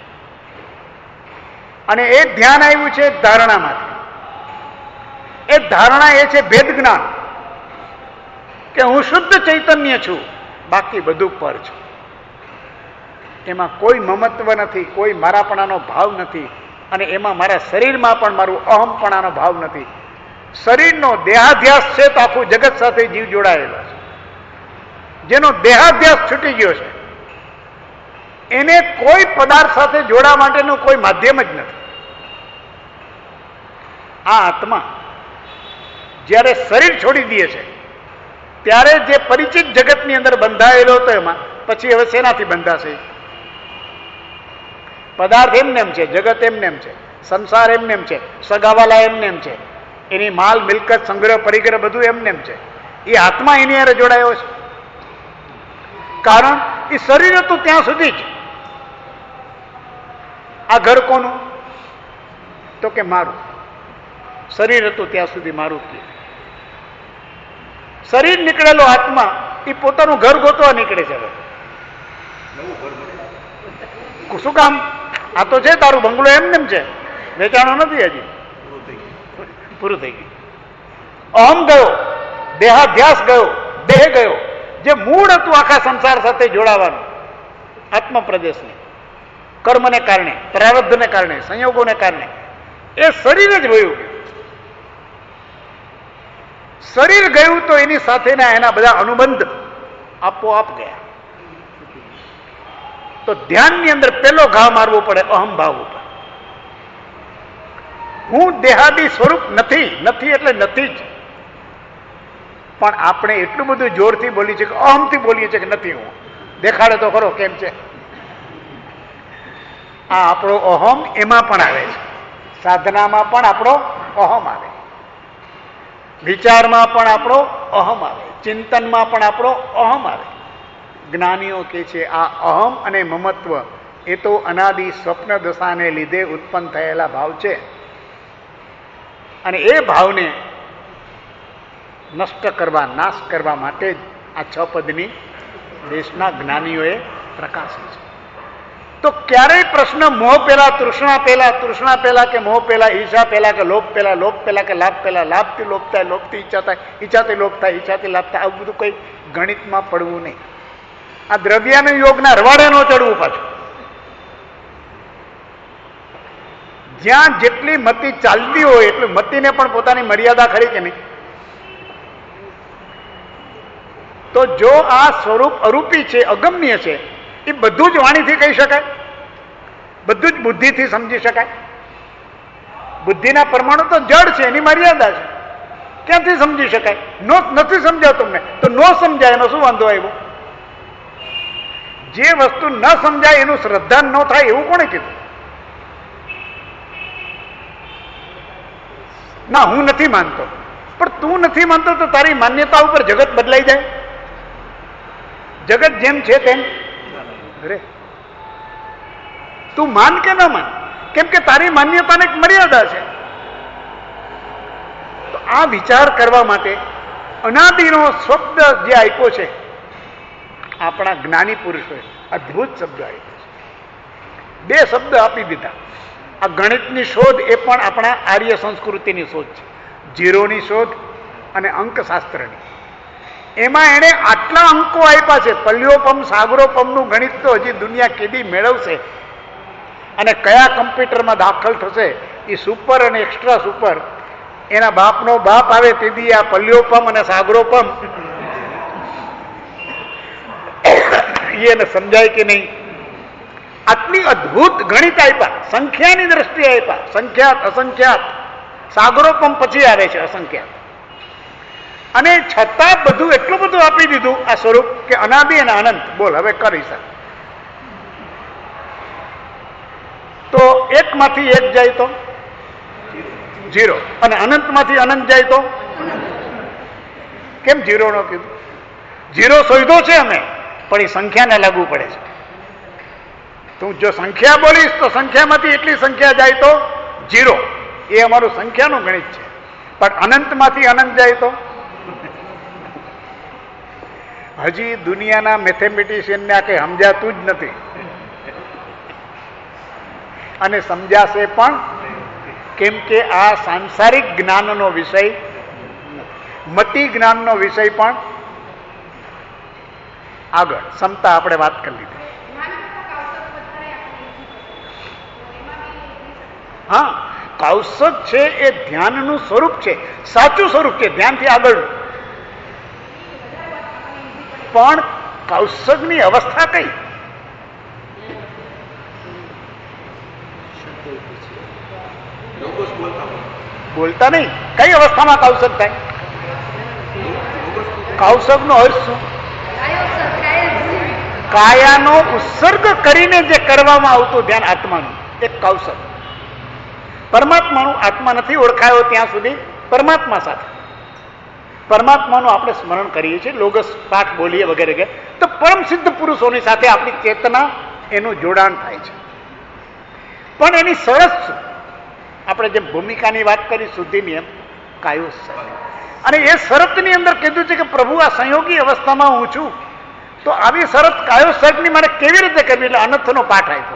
અને એ ધ્યાન આવ્યું છે ધારણામાંથી. એ ધારણા એ છે ભેદ જ્ઞાન, કે હું શુદ્ધ ચૈતન્ય છું, બાકી બધું પર છું. એમાં કોઈ મમત્વ નથી, કોઈ મારાપણાનો ભાવ નથી, અને એમાં મારા શરીરમાં પણ મારું અહમપણાનો ભાવ નથી. શરીરનો દેહાધ્યાસ છે તો આખું જગત સાથે જીવ જોડાયેલો છે. જેનો દેહાધ્યાસ છૂટી ગયો છે એને કોઈ પદાર્થ સાથે જોડવા માટેનું કોઈ માધ્યમ જ નથી. આ આત્મા જ્યારે શરીર છોડી દે છે ત્યારે જે પરિચિત જગતની અંદર બંધાયેલો હતો એમાં પછી હવે શેનાથી બંધાશે? પદાર્થ એમનેમ છે, જગત એમનેમ છે, સંસાર એમનેમ છે, સગાવાલા એમનેમ છે, એની માલ મિલકત સંગ્રહ પરિગ્રહ બધું એમનેમ છે. એ આત્મા એની હારે જોડાયો છે. કારણ એ શરીર હતું ત્યાં સુધી જ. આ ઘર કોનું? તો કે મારું. શરીર હતું ત્યાં સુધી મારું થયું. શરીર નીકળેલો આત્મા એ પોતાનું ઘર ગોતવા નીકળે છે. શું કામ? આ તો છે તારું બંગલો એમનેમ છે, વેચાણો નથી હજી, પૂરું થઈ ગયું. અહમ ગયો, દેહાધ્યાસ ગયો, દેહ ગયો. જે મૂળ હતું આખા સંસાર સાથે જોડાવાનું આત્મપ્રદેશની, કર્મને કારણે, પ્રારબ્ધને કારણે, સંયોગોને કારણે એ શરીર જ વયું. શરીર ગયું તો એની સાથેના એના બધા અનુબંધ આપોઆપ ગયા. તો ધ્યાનની અંદર પેલો ઘા મારવો પડે અહમભાવ ઉપર. હું દેહાદી સ્વરૂપ નથી, નથી એટલે નથી જ. પણ આપણે એટલું બધું જોરથી બોલીએ છીએ કે અહમથી બોલીએ છીએ કે નથી હું. દેખાડે તો ખરો કેમ છે. આ આપણો અહમ એમાં પણ આવે છે. સાધનામાં પણ આપણો અહમ આવે, વિચારમાં પણ આપણો અહમ આવે, ચિંતનમાં પણ આપણો અહમ આવે. જ્ઞાનીઓ કે છે આ અહમ અને મમત્વ એ તો અનાદિ સ્વપ્ન દશાને લીધે ઉત્પન્ન થયેલા ભાવ છે, અને એ ભાવને નષ્ટ કરવા, નાશ કરવા માટે જ આ છ પદની દેશના જ્ઞાનીઓએ પ્રકાશી છે. તો ક્યારેય પ્રશ્ન મોહ પેલા, તૃષ્ણા પેલા, તૃષ્ણા પેલા કે મોહ પેલા, ઈચ્છા પેલા કે લોભ પેલા, લોભ પેલા કે લાભ પેલા, લાભથી લોભ થાય, લોભથી ઈચ્છા થાય, ઈચ્છાથી લોભ થાય, ઈચ્છાથી લાભ થાય, આવું બધું કઈ ગણિતમાં પડવું નહીં. આ દ્રવ્યાનું યોગના રવાડે ન ચડવું પાછું. જ્યાં જેટલી મતિ ચાલતી હોય એટલું મતિને પણ પોતાની મર્યાદા ખરી કે નહીં. તો જો આ સ્વરૂપ અરૂપી છે, અગમ્ય છે, એ બધું જ વાણીથી કહી શકાય, બધું જ બુદ્ધિથી સમજી શકાય. બુદ્ધિના પરમાણુ તો જડ છે, એની મર્યાદા છે, ક્યાંથી સમજી શકાય? નો નથી સમજાવ તમને તો નો સમજાય, એનો શું વાંધો આવ્યો? જે વસ્તુ ન સમજાય એનું શ્રદ્ધા ન થાય એવું કોણે કીધું? ના, હું નથી માનતો, પણ તું નથી માનતો તો તારી માન્યતા ઉપર જગત બદલાઈ જાય. જગત જેમ છે તેમ રે, તું માન કે ન માન, કેમ કે તારી માન્યતાને એક મર્યાદા છે. તો આ વિચાર કરવા માટે અનાદિનો શબ્દ જે આપ્યો છે આપણા જ્ઞાની પુરુષોએ, અદભુત શબ્દ આપ્યો છે. બે શબ્દ આપી દીધા. આ ગણિતની શોધ એ પણ આપણા આર્ય સંસ્કૃતિની શોધ છે, જીરોની શોધ અને અંકશાસ્ત્રની. એમાં એણે આટલા અંકો આપ્યા છે. પલ્યોપમ સાગરોપમનું ગણિત તો હજી દુનિયા કેદી મેળવશે અને કયા કમ્પ્યુટરમાં દાખલ થશે એ સુપર અને એક્સ્ટ્રા સુપર, એના બાપનો બાપ આવે તેથી આ પલ્યોપમ અને સાગરોપમ એને સમજાય કે નહીં. આટલી અદભુત ગણિત આપ્યા, સંખ્યાની દ્રષ્ટિએ આપ્યા, સંખ્યાત અસંખ્યાત, સાગરોપમ પછી આવે છે અસંખ્યાત. અને છતાં બધું એટલું બધું આપી દીધું આ સ્વરૂપ કે અનાદિ અને અનંત. બોલ હવે કરી શકે. તો એકમાંથી એક જાય તો જીરો, અને અનંતમાંથી અનંત જાય તો કેમ જીરો નો કીધું? જીરો શોધ્યો છે અમે, પણ એ સંખ્યાને લાગુ પડે છે. તું જો સંખ્યા બોલીશ તો સંખ્યામાંથી એટલી સંખ્યા જાય તો જીરો, એ અમારું સંખ્યાનું ગણિત છે. પણ અનંતમાંથી અનંત જાય તો હજી દુનિયાના મેથેમેટિશિયનને આ કઈ સમજાતું જ નથી, અને સમજાશે પણ કેમ કે આ સાંસારિક જ્ઞાનનો વિષય, મતિ જ્ઞાનનો વિષય પણ આગળ ક્ષમતા આપણે વાત કરી લીધી. હા, કૌશક છે એ ધ્યાનનું સ્વરૂપ છે, સાચું સ્વરૂપ છે, ધ્યાનથી આગળ. પણ કૌશકની અવસ્થા કઈ? બોલતા નહીં. કઈ અવસ્થામાં કૌશક થાય? કૌશક નો અર્થ શું? કાયાનો ઉત્સર્ગ કરીને જે કરવામાં આવતું ધ્યાન આત્માનું, એક કૌશક. પરમાત્માનું આત્મા નથી ઓળખાયો ત્યાં સુધી પરમાત્મા સાથે. પરમાત્માનું આપણે સ્મરણ કરીએ છીએ, લોગસ પાઠ બોલીએ વગેરે વગેરે, તો પરમ સિદ્ધ પુરુષોની સાથે આપણી ચેતના એનું જોડાણ થાય છે. પણ એની શરત શું? આપણે જેમ ભૂમિકાની વાત કરી શુદ્ધિની, એમ કાયો શરત. અને એ શરતની અંદર કીધું છે કે પ્રભુ આ સંયોગી અવસ્થામાં હું છું, તો આવી શરત કાયો શરતની મારે કેવી રીતે કરવી? એટલે અનર્થનો પાઠ આપ્યો.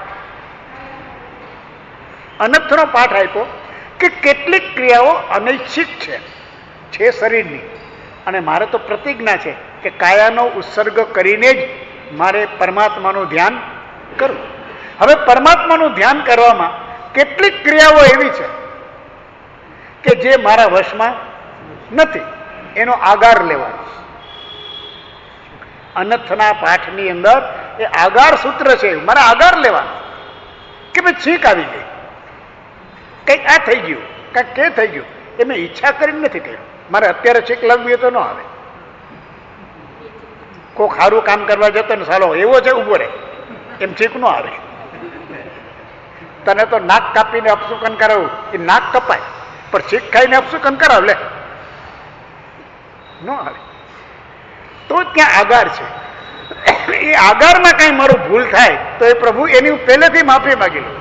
અનર્થનો પાઠ આપ્યો કે કેટલીક ક્રિયાઓ અનૈચ્છિક છે છે શરીરની, અને મારે તો પ્રતિજ્ઞા છે કે કાયાનો ઉત્સર્ગ કરીને જ મારે પરમાત્માનું ધ્યાન કરવું. હવે પરમાત્માનું ધ્યાન કરવામાં કેટલીક ક્રિયાઓ એવી છે કે જે મારા વશમાં નથી, એનો આગાર લેવાનો. અનથના પાઠની અંદર એ આગાર સૂત્ર છે, મારે આગાર લેવાનો કે ભાઈ છીંક આવી ગઈ, કંઈક આ થઈ ગયું, કંઈક કે થઈ ગયું, એ મેં ઈચ્છા કરીને નથી કર્યું. મારે અત્યારે છીંક લાગવી તો ન આવે. કોક સારું કામ કરવા જતો ને સાલો એવો છે ઉભો રહે, એમ છીંક ન આવે. તને તો નાક કાપીને અપશુકન કરાવું, એ નાક કપાય, પણ છીંક ખાઈને અપશુકન કરાવ લે, ન આવે. તો ત્યાં આગાર છે. એ આગારમાં કઈ મારું ભૂલ થાય તો એ પ્રભુ એની પહેલેથી માફી માગી લો.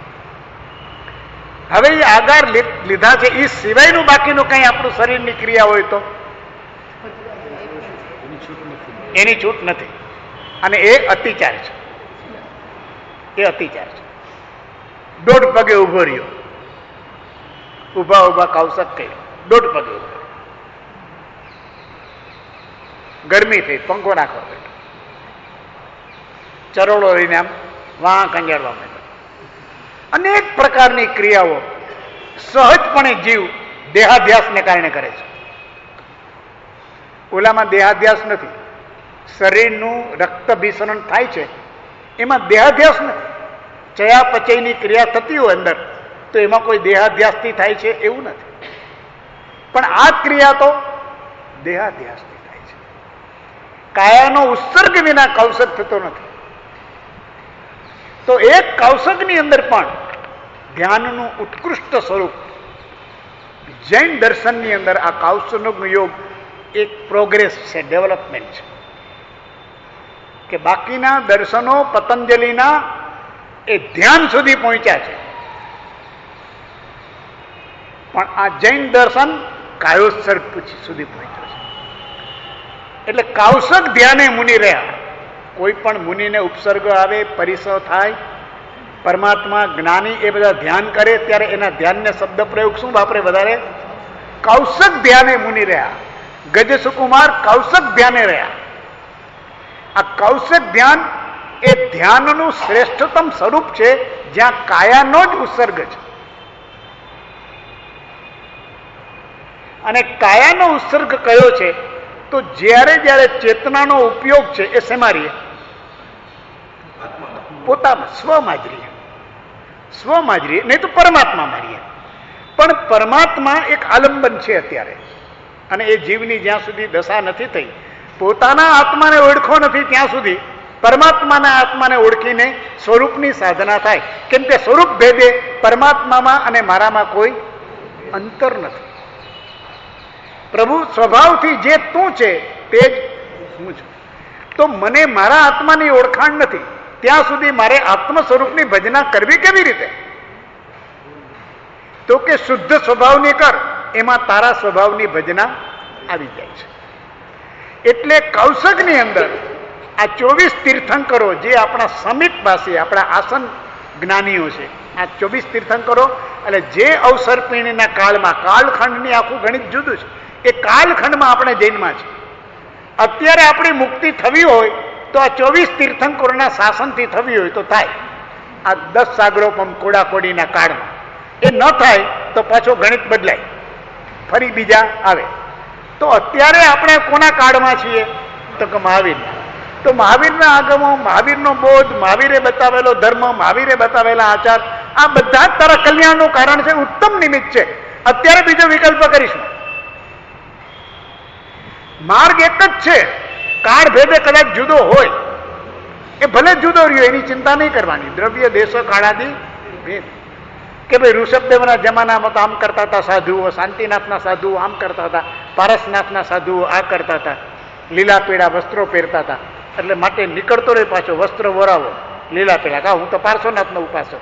હવે એ આગાર લીધા છે, એ સિવાયનું બાકીનું કઈ આપણું શરીરની ક્રિયા હોય તો એની છૂટ નથી. અને એ અતિચાર છે, એ અતિચાર છે. દોઢ પગે ઉભો રહ્યો, ઉભા ઉભા કૌશક કર્યો, દોઢ પગે ઉભો, ગરમી થઈ, પંખો નાખવા બેઠો, ચરોડો લઈને આમ વાં કંજાડવા માંડ્યો. અનેક પ્રકારની ક્રિયાઓ સહજપણે જીવ દેહાધ્યાસને કારણે કરે છે. ઓલામાં દેહાધ્યાસ નથી, શરીરનું રક્તભિસરણ થાય છે એમાં દેહાધ્યાસ નથી. ચયાપચયની ક્રિયા થતી હોય અંદર તો એમાં કોઈ દેહાધ્યાસથી થાય છે એવું નથી, પણ આ ક્રિયા તો દેહાધ્યાસથી થાય છે. કાયાનો ઉત્સર્ગ વિના કૌશક થતો નથી. તો એક કૌશકની અંદર પણ ધ્યાનનું ઉત્કૃષ્ટ સ્વરૂપ જૈન દર્શનની અંદર આ કૌશકનો યોગ એક પ્રોગ્રેસ છે, ડેવલપમેન્ટ છે. કે બાકીના દર્શનો પતંજલિના એ ધ્યાન સુધી પહોંચ્યા છે, પણ આ જૈન દર્શન કાયોત્સર્ગ સુધી પહોંચ્યો છે. એટલે કૌશક ધ્યાને મુનિ રહ્યા. કોઈ પણ મુનિને ઉપસર્ગ આવે, પરિસર થાય, પરમાત્મા જ્ઞાની એ બધા ધ્યાન કરે ત્યારે એના ધ્યાનને શબ્દ પ્રયોગ શું વાપરે વધારે? કૌશક ધ્યાને મુનિ રહ્યા. ગજ સુકુમાર કૌશક ધ્યાને રહ્યા. આ કૌશક ધ્યાન એ ધ્યાનનું શ્રેષ્ઠતમ સ્વરૂપ છે, જ્યાં કાયાનો જ ઉત્સર્ગ છે. અને કાયાનો ઉત્સર્ગ કયો છે? તો જ્યારે જ્યારે ચેતનાનો ઉપયોગ છે એ શેમાં રહીએ? પોતામાં, સ્વમાં જ રહીએ. સ્વમાં જ રહીએ, નહીં તો પરમાત્મામાં રહીએ. પણ પરમાત્મા એક આલંબન છે અત્યારે, અને એ જીવની જ્યાં સુધી દશા નથી થઈ, પોતાના આત્માને ઓળખો નથી ત્યાં સુધી પરમાત્માના આત્માને ઓળખીને સ્વરૂપની સાધના થાય. કેમ કે સ્વરૂપ ભેદે પરમાત્મામાં અને મારામાં કોઈ અંતર નથી. પ્રભુ સ્વભાવથી જે તું છે તે જ હું છું. તો મને મારા આત્માની ઓળખાણ નથી ત્યાં સુધી મારે આત્મ સ્વરૂપની ભજના કરવી કેવી રીતે? તો કે શુદ્ધ સ્વભાવની કર, એમાં તારા સ્વભાવની ભજના આવી જાય છે. એટલે કૌશકની અંદર આ ચોવીસ તીર્થંકરો જે આપણા સમીપ પાસે આપણા આસન જ્ઞાનીઓ છે, આ ચોવીસ તીર્થંકરો, એટલે જે અવસરપીણીના કાળમાં, કાળખંડની આખું ગણિત જુદું છે, એ કાલખંડમાં આપણે જૈનમાં છે. અત્યારે આપણી મુક્તિ થવી હોય તો આ ચોવીસ તીર્થંકરોના શાસનથી થવી હોય તો થાય. આ દસ સાગરોપમ કોડાકોડીના કાળમાં એ ન થાય તો પાછો ગણિત બદલાય, ફરી બીજા આવે. તો અત્યારે આપણે કોના કાળમાં છીએ? તો કે મહાવીરના. તો મહાવીરના આગમો, મહાવીરનો બોધ, મહાવીરે બતાવેલો ધર્મ, મહાવીરે બતાવેલા આચાર, આ બધા જ તારા કલ્યાણનું કારણ છે, ઉત્તમ નિમિત્ત છે. અત્યારે બીજો વિકલ્પ કરીશું. માર્ગ એક જ છે, કાળ ભેદે કદાચ જુદો હોય, એ ભલે જુદો રહ્યો, એની ચિંતા નહીં કરવાની. દ્રવ્ય દેશો કાળાદી ભેદ. કે ભાઈ ઋષભદેવના જમાનામાં તો આમ કરતા હતા સાધુઓ, શાંતિનાથના સાધુઓ આમ કરતા હતા, પારસનાથના સાધુઓ આ કરતા હતા, લીલા પીળા વસ્ત્રો પહેરતા હતા, એટલે માટે નીકળતો રહે પાછો વસ્ત્ર વરાવો લીલા પીળા. કા હું તો પાર્શ્વનાથનો ઉપાસક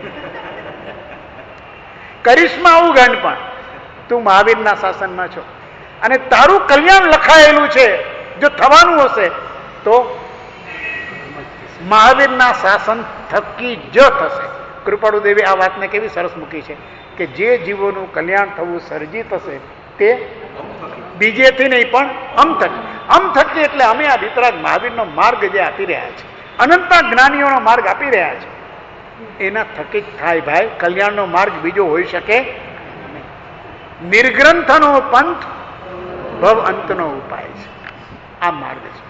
કરીશમાં આવું ગણ, પણ તું મહાવીરના શાસનમાં છો અને તારું કલ્યાણ લખાયેલું છે. જો થવાનું હશે તો મહાવીરના શાસન થકી જ થશે. કૃપાળુ દેવી આ વાતને કેવી સરસ મૂકી છે કે જે જીવોનું કલ્યાણ થવું સર્જિત હશે તે બીજેથી નહીં પણ અમ થકી. અમ થકી એટલે અમે આ વિતરાગ મહાવીરનો માર્ગ જે આપી રહ્યા છે, અનંતા જ્ઞાનીઓનો માર્ગ આપી રહ્યા છે, એના થકી જ થાય ભાઈ. કલ્યાણનો માર્ગ બીજો હોઈ શકે નહીં. નિર્ગ્રંથનો પંથ ભવ અંતનો ઉપાય છે. આ માર્ગ છે.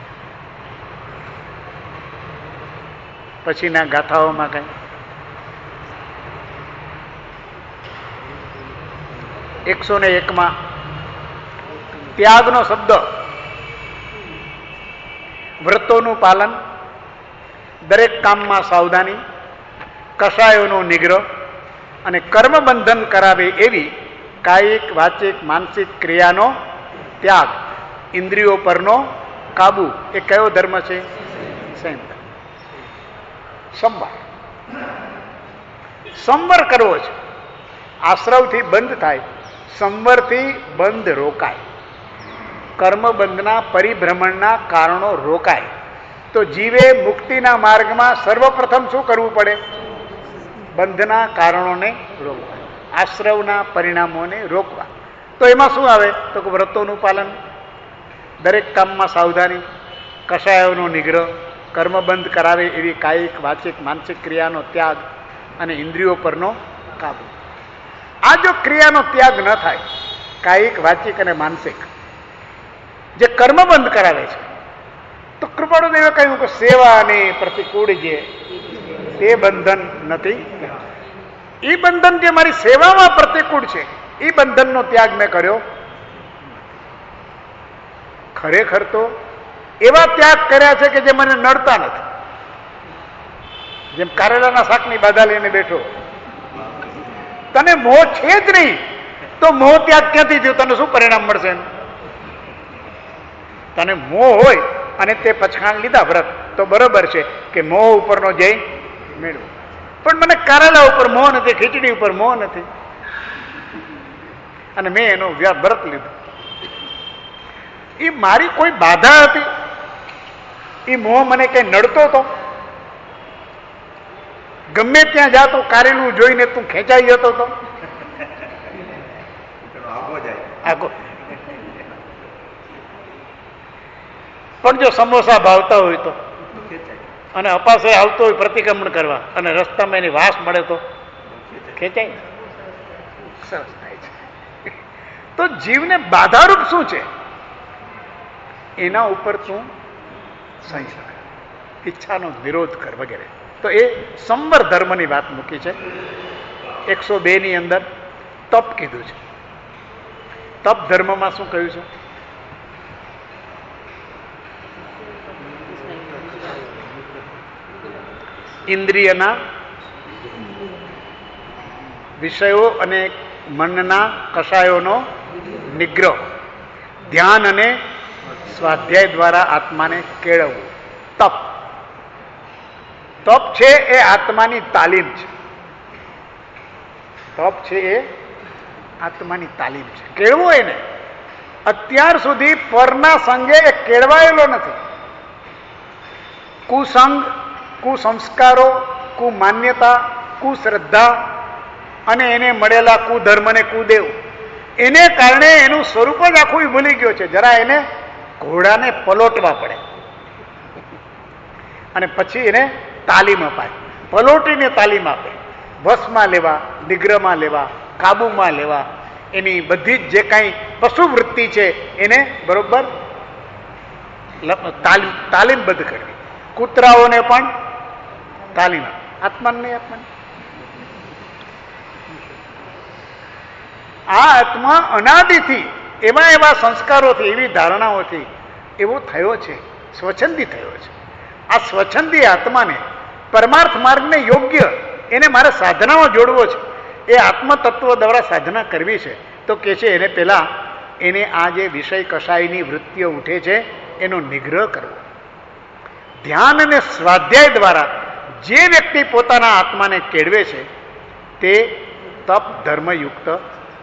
પછીના ગાથાઓમાં કઈ એકસો ને એકમાં ત્યાગનો શબ્દ, વ્રતોનું પાલન, દરેક કામમાં સાવધાની, કષાયોનો નિગ્રહ અને કર્મબંધન કરાવે એવી કાયિક વાચિક માનસિક ક્રિયાનો ત્યાગ, ઇન્દ્રિયો પરનો કાબુ. એ કયો ધર્મ છે? સંયમ. સંવર. સંવર કરવો છે. આશ્રવથી બંધ થાય, સંવરથી બંધ રોકાય. કર્મબંધના પરિભ્રમણના કારણો રોકાય. તો જીવે મુક્તિના માર્ગમાં સર્વપ્રથમ શું કરવું પડે? બંધના કારણોને રોકવા, આશ્રવના પરિણામોને રોકવા. તો એમાં શું આવે? તો કે વ્રતોનું પાલન, દરેક કામમાં સાવધાની, કષાયોનો નિગ્રહ, કર્મબંધ કરાવે એવી કાયિક વાચિક માનસિક ક્રિયાનો ત્યાગ અને ઇન્દ્રિયો પરનો કાબુ. આ જો ક્રિયાનો ત્યાગ ન થાય, કાયિક વાચિક અને માનસિક, જે કર્મબંધ કરાવે છે, તો કૃપાળુ દેવે કહ્યું કે સેવા અને પ્રતિકૂળ જે તે બંધન નથી. એ બંધન જે મારી સેવામાં પ્રતિકૂળ છે, એ બંધનનો ત્યાગ મેં કર્યો. ખરેખર તો એવા ત્યાગ કર્યા છે કે જે મને નડતા નથી. જેમ કારેલાના શાકની બાધા લઈને બેઠો, તને મોહ છે જ નહીં, તો મોહ ત્યાગ ક્યાંથી થયો? તને શું પરિણામ મળશે? તને મોહ હોય અને તે પછાણ લીધા વ્રત, તો બરોબર છે કે મોહ ઉપરનો જય મેળવો. પણ મને કારેલા ઉપર મોહ નથી, ખીચડી ઉપર મોહ નથી, અને મેં એનો વ્રત લીધું. એ મારી કોઈ બાધા હતી? એ મોહ મને કઈ નડતો હતો? ગમે ત્યાં જાતો કારેલું જોઈને તું ખેંચાઈ જતો હતો? આગો. પણ જો સમોસા ભાવતા હોય તો, અને અપાસે આવતો હોય પ્રતિક્રમણ કરવા, અને રસ્તામાં એની વાસ મળે તો ખેંચાય. સરસ થાય છે. તો જીવને બાધારૂપ શું છે? એના ઉપર તું સંયમ, ઈચ્છાનો વિરોધ કર વગેરે. તો એ સંવર ધર્મની વાત મૂકી છે. એકસો બે ની અંદર તપ કીધું છે. તપ ધર્મમાં શું કહ્યું છે? ઇન્દ્રિયના વિષયો અને મનના કષાયોનો નિગ્રહ, ધ્યાન અને સ્વાધ્યાય દ્વારા આત્માને કેળવવું. તપ તપ છે એ આત્માની તાલીમ છે. તપ છે એ આત્માની તાલીમ છે. કેળવો એને. અત્યાર સુધી પરના સંગે એ કેળવાયેલો નથી. કુસંગ, કુસંસ્કારો, કુમાન્યતા, કુશ્રદ્ધા અને એને મળેલા કુધર્મ ને કુદેવ, એને કારણે એનું સ્વરૂપ જ આખું ભૂલી ગયો છે. જરા એને ઘોડાને પલોટવા પડે અને પછી એને તાલીમ અપાય. પલોટીને તાલીમ આપે. વશમાં લેવા, નિગ્રહમાં લેવા, કાબુમાં લેવા, એની બધી જ જે કાંઈ પશુવૃત્તિ છે એને બરોબર તાલીમ તાલીમબદ્ધ કરવી. કૂતરાઓને પણ તાલીમ, આત્માને નહીં આપવાની. આ આત્મા અનાદિથી એવા એવા સંસ્કારોથી, એવી ધારણાઓથી એવો થયો છે, સ્વચ્છંદી થયો છે. આ સ્વચ્છંદી આત્માને પરમાર્થ માર્ગને યોગ્ય એને મારે સાધનામાં જોડવો છે. એ આત્મતત્વ દ્વારા સાધના કરવી છે. તો કે છે એને પહેલા એને આ જે વિષય કષાયની વૃત્તિઓ ઉઠે છે એનો નિગ્રહ કરવો. ધ્યાન અને સ્વાધ્યાય દ્વારા જે વ્યક્તિ પોતાના આત્માને કેળવે છે તે તપ ધર્મયુક્ત છે.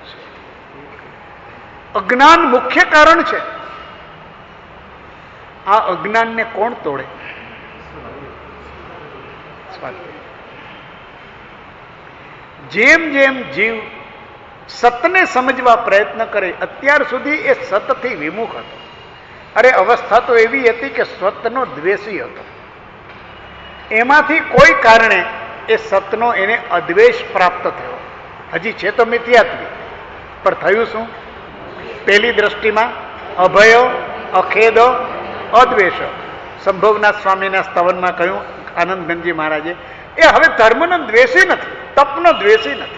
અજ્ઞાન મુખ્ય કારણ છે. આ અજ્ઞાનને કોણ તોડે? સ્વાધ્યાય. જેમ જેમ જીવ સતને સમજવા પ્રયત્ન કરે, અત્યાર સુધી એ સતથી વિમુખ હતો. અરે અવસ્થા તો એવી હતી કે સતનો દ્વેષી હતો. એમાંથી કોઈ કારણે એ સતનો એને અદ્વેષ પ્રાપ્ત થયો. હજી છે તો મિથ્યાત્વી, પણ થયું શું? પહેલી દ્રષ્ટિમાં અભયો, અખેદો, અદ્વેષ. સંભવનાથ સ્વામીના સ્તવનમાં કહ્યું આનંદગંજી મહારાજે, એ હવે ધર્મનો દ્વેષી નથી, તપનો દ્વેષી નથી,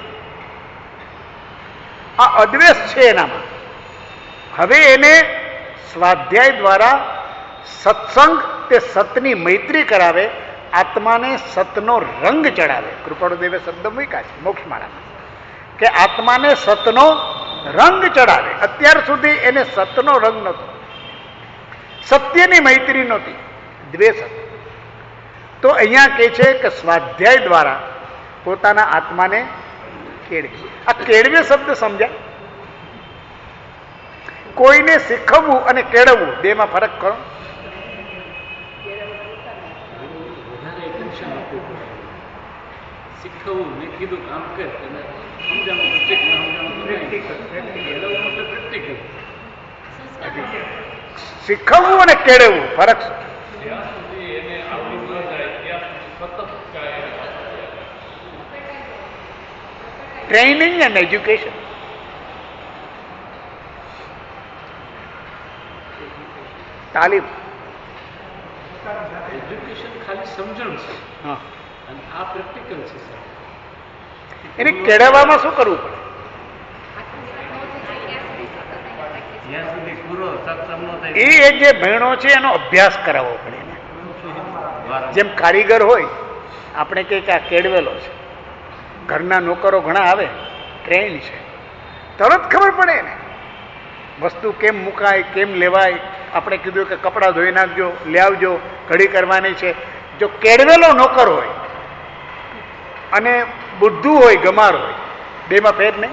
આ અદ્વેષ છે એનામાં. હવે એને સ્વાધ્યાય દ્વારા સત્સંગ તે સતની મૈત્રી કરાવે, આત્માને સતનો રંગ ચડાવે. કૃપાળુદેવે શબ્દ મૂક્યા છે મોક્ષમાળામાં કે આત્માને સતનો રંગ ચડાવે. અત્યાર સુધી એને સતનો રંગ નહોતો, સત્યની મૈત્રી નહોતી, દ્વેષ હતો. તો અહીંયા કહે છે કે સ્વાધ્યાય દ્વારા પોતાના આત્માને કેળવે. આ કેળવે શબ્દ સમજાય? કોઈને શીખવવું અને કેળવવું બેમાં ફરક કરો. શીખવવું મેં કીધું કામ કર, સમજાણું શીખવવું અને કેળવવું ફરક શું? Training and education. તાલીમ. એજ્યુકેશન ખાલી સમજણ છે, હા, અને આ પ્રેક્ટિકલ છે. એને કેળવવામાં શું કરવું પડે? એ જે ભણો છે એનો અભ્યાસ કરાવવો પડે એને. જેમ કારીગર હોય, આપણે કહીએ કે આ કેળવેલો છે, ઘરના નોકરો ઘણા આવે, ટ્રેન છે, તરત ખબર પડે ને વસ્તુ કેમ મુકાય, કેમ લેવાય. આપણે કીધું કે કપડાં ધોઈ નાખજો, લઈ આવજો, ઘડી કરવાની છે. જો કેળવેલો નોકર હોય અને બુદ્ધુ હોય, ગમાર હોય, બેમાં ફેર નહીં.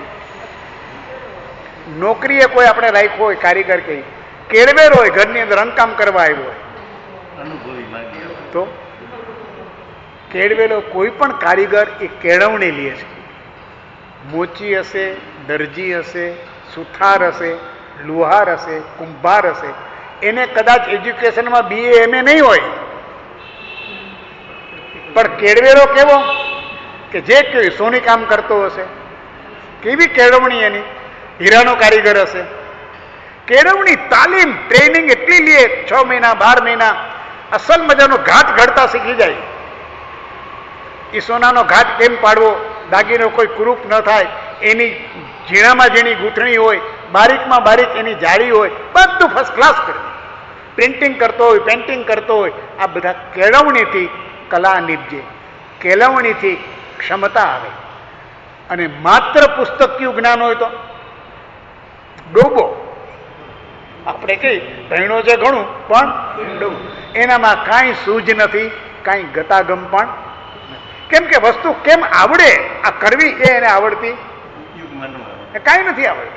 નોકરીએ કોઈ આપણે રાખ્યો હોય કારીગર કઈ, કેળવેલો હોય, ઘરની અંદર રંગકામ કરવા આવ્યો હોય, તો કેળવેલો કોઈ પણ કારીગર એ કેળવણી લે છે. મોચી હશે, દરજી હશે, સુથાર હશે, લુહાર હશે, કુંભાર હશે, એને કદાચ એજ્યુકેશનમાં બી એ એમ એ નહીં હોય, પણ કેળવેલો કેવો કે જે કે સોની કામ કરતો હશે, કેવી કેળવણી એની, હીરાનો કારીગર હશે. કેળવણી, તાલીમ, ટ્રેનિંગ એટલી લે, છ મહિના બાર મહિના, અસલ મજાનો ઘાટ ઘડતા શીખી જાય. એ સોનાનો ઘાટ કેમ પાડવો, દાગીનો કોઈ કુરૂપ ન થાય, એની ઝીણામાં ઝીણી ગૂંથણી હોય, બારીકમાં બારીક એની જાળી હોય, બધું ફર્સ્ટ ક્લાસ કરે. પ્રિન્ટિંગ કરતો હોય, પેન્ટિંગ કરતો હોય, આ બધા કેળવણીથી કલા નીપજે, કેળવણીથી ક્ષમતા આવે. અને માત્ર પુસ્તકીય જ્ઞાન હોય તો ડોબો. આપણે કઈ ભણ્યો છે ઘણું, પણ ડોબો. એનામાં કાંઈ સૂઝ નથી, કાંઈ ગતાગમ પણ. કેમ કે વસ્તુ કેમ આવડે આ કરવી એ એને આવડતી કાંઈ નથી આવડતી.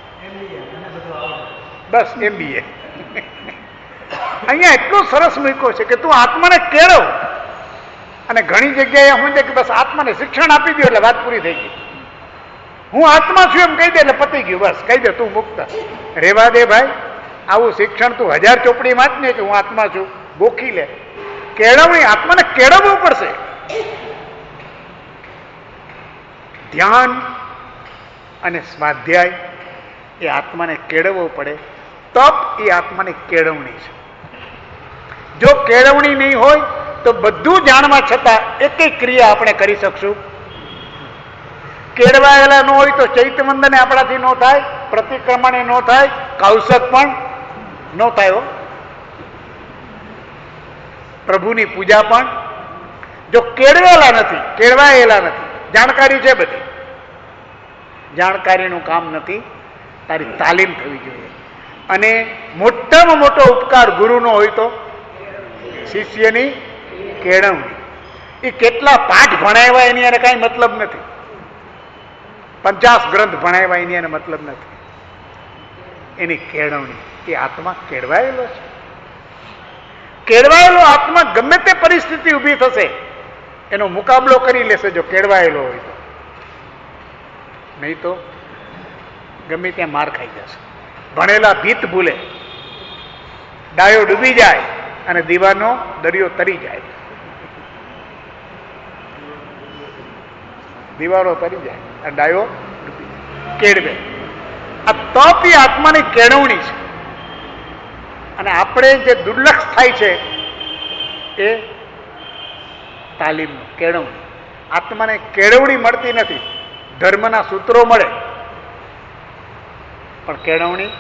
બસ એમ બી એ અહીંયા એટલું સરસ મૂક્યો છે કે તું આત્માને કેળવ. અને ઘણી જગ્યાએ હું કે બસ આત્માને શિક્ષણ આપી દો એટલે વાત પૂરી થઈ ગઈ. હું આત્મા છું એમ કહી દે એટલે પતી ગયું, બસ કહી દે તું મુક્ત. રેવા દે ભાઈ, આવું શિક્ષણ તું હજાર ચોપડી વાંચ ને કે હું આત્મા છું, ગોખી લે. કેળવણી, આત્માને કેળવવું પડશે. ધ્યાન અને સ્વાધ્યાય એ આત્માને કેળવવો પડે. તપ એ આત્માની કેળવણી છે. જો કેળવણી નહીં હોય તો બધું જાણવા છતાં એક એક ક્રિયા આપણે કરી શકશું. કેળવાયેલા ન હોય તો ચૈતવંદને આપણાથી ન થાય, પ્રતિક્રમણે ન થાય, કૌશક પણ ન થાય. પ્રભુની પૂજા પણ જો કેળવેલા નથી, કેળવાયેલા નથી, જાણકારી છે બધી, જાણકારીનું કામ નથી, તારી તાલીમ થવી જોઈએ. અને મોટામાં મોટો ઉપકાર ગુરુનો હોય તો શિષ્યની કેળવણી. એ કેટલા પાઠ ભણાવ્યા એની એને કાંઈ મતલબ નથી, પચાસ ગ્રંથ ભણાવ્યા એની એને મતલબ નથી. એની કેળવણી, એ આત્મા કેળવાયેલો છે. કેળવાયેલો આત્મા ગમે તે પરિસ્થિતિ ઊભી થશે એનો મુકાબલો કરી લેશે જો કેળવાયેલો હોય તો. નહીં તો ગમે ત્યાં માર ખાઈ જશે. ભણેલા ભીત ભૂલે, ડાયો ડૂબી જાય અને દીવાનો દરિયો તરી જાય. દિવાળો તરી જાય, આ ડાયો ડૂબી જાય, કેળવે. આ તપ એ આત્માની કેળવણી છે. અને આપણે જે દુર્લક્ષ થાય છે એ તાલીમનું કેળવણી. આત્માને કેળવણી મળતી નથી. ધર્મના સૂત્રો મળે પણ કેળવણી.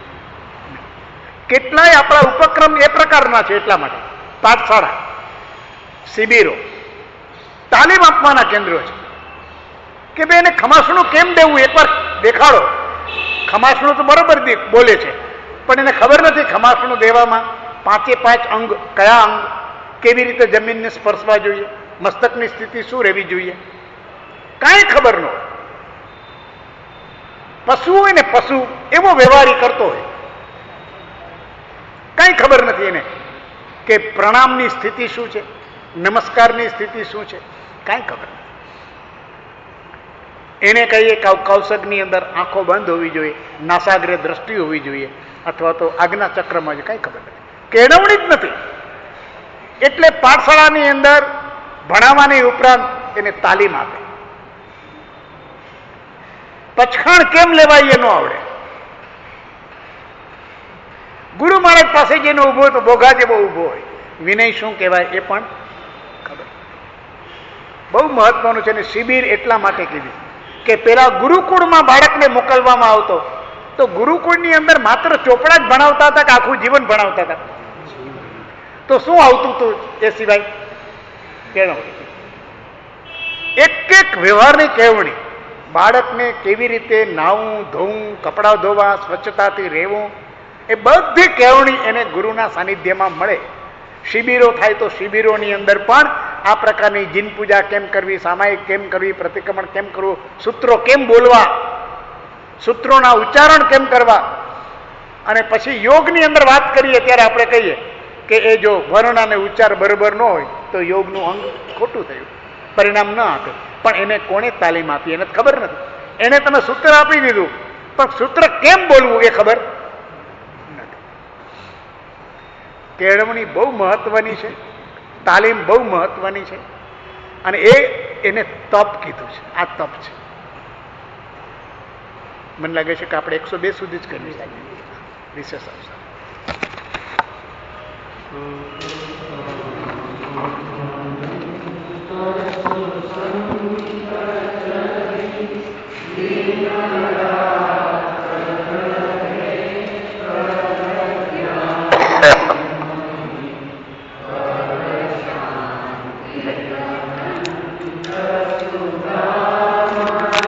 કેટલાય આપણા ઉપક્રમ એ પ્રકારના છે. એટલા માટે પાઠશાળા, શિબિરો, તાલીમ આપવાના કેન્દ્રો છે કે ભાઈ એને ખમાસણું કેમ દેવું એકવાર દેખાડો. ખમાસણું તો બરોબર બોલે છે પણ એને ખબર નથી ખમાસણું દેવામાં પાંચે પાંચ અંગ કયા અંગ કેવી રીતે જમીનને સ્પર્શવા જોઈએ, મસ્તકની સ્થિતિ શું રહેવી જોઈએ, કાંઈ ખબર ન હોય. પશુ હોય ને પશુ એવો વ્યવહારી કરતો હોય, કાંઈ ખબર નથી એને કે પ્રણામની સ્થિતિ શું છે, નમસ્કારની સ્થિતિ શું છે, કાંઈ ખબર નથી. એને કહીએ કે કૌશકની અંદર આંખો બંધ હોવી જોઈએ, નાસાગ્રે દ્રષ્ટિ હોવી જોઈએ, અથવા તો આજ્ઞા ચક્રમાં છે, કાંઈ ખબર નથી. કેળવણી જ નથી. એટલે પાઠશાળાની અંદર ભણાવવાની ઉપરાંત એને તાલીમ આપે. પચખાણ કેમ લેવાય એ ન આવડે. ગુરુ મહારાજ પાસે જેનો ઉભો તો બોઘા જેવો ઉભો હોય, વિનય શું કહેવાય એ પણ ખબર. બહુ મહત્વનું છે. ને શિબિર એટલા માટે કીધી કે પેલા ગુરુકુળમાં બાળકને મોકલવામાં આવતો તો ગુરુકુળની અંદર માત્ર ચોપડા જ ભણાવતા હતા કે આખું જીવન ભણાવતા હતા? તો શું આવતું હતું એ સિવાય? કેળવણી. એક એક વ્યવહારની કેળવણી. બાળકને કેવી રીતે નાહવું, ધોવું, કપડાં ધોવા, સ્વચ્છતાથી રહેવું, એ બધી કેળવણી એને ગુરુના સાનિધ્યમાં મળે. શિબિરો થાય તો શિબિરોની અંદર પણ આ પ્રકારની જીન પૂજા કેમ કરવી, સામાયિક કેમ કરવી, પ્રતિક્રમણ કેમ કરવું, સૂત્રો કેમ બોલવા, સૂત્રોના ઉચ્ચારણ કેમ કરવા. અને પછી યોગની અંદર વાત કરીએ ત્યારે આપણે કહીએ કે એ જો વર્ણ અને ઉચ્ચાર બરોબર ન હોય તો યોગનું અંગ ખોટું થયું, પરિણામ ન આપે. પણ એને કોણે તાલીમ આપી એને ખબર નથી. એને તમે સૂત્ર આપી દીધું પણ સૂત્ર કેમ બોલવું એ ખબર નથી. કેળવણી બહુ મહત્વની છે, તાલીમ બહુ મહત્વની છે. અને એ એને તપ કીધું છે. આ તપ છે. મને લાગે છે કે આપણે એકસો બે સુધી જ કરી શકીએ. વિશેષ અવસર Thank you.